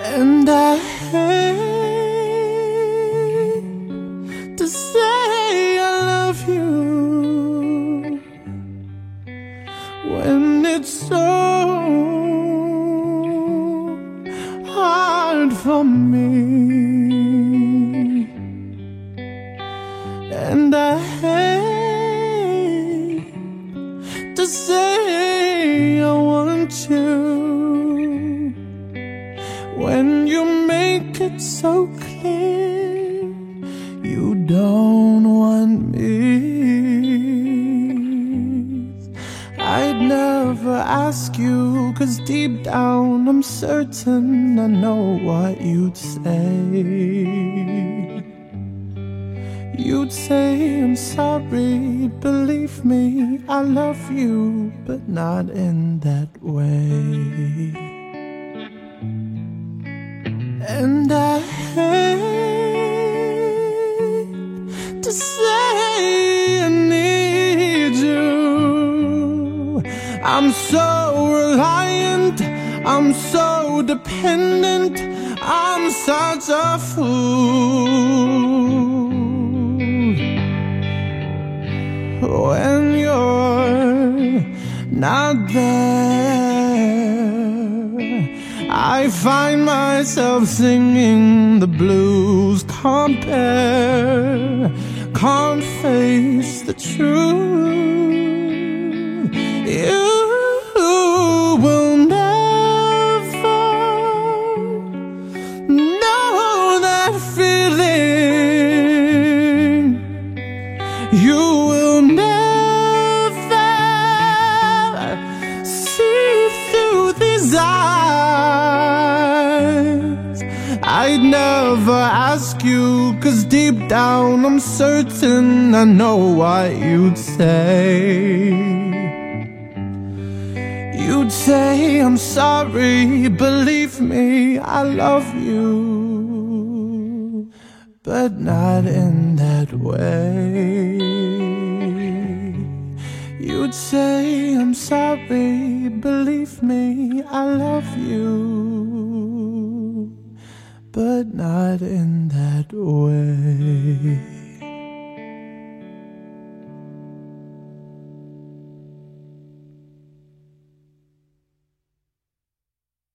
And I hate to say I love you when it's so hard for me. And I hate to say I want you when you make it so clear you don't want me. I'd never ask you, 'cause deep down I'm certain I know what you'd say. You'd say I'm sorry, believe me, I love you, but not in that way. And I hate to say I need you. I'm so reliant, I'm so dependent, I'm such a fool. When you're not there, I find myself singing the blues. Can't bear, can't face the truth. You will never know that feeling. You will never see through these eyes. I'd never ask you, 'cause deep down I'm certain I know what you'd say. You'd say I'm sorry, believe me, I love you, but not in that way. You'd say I'm sorry, believe me, I love you, but not in that way.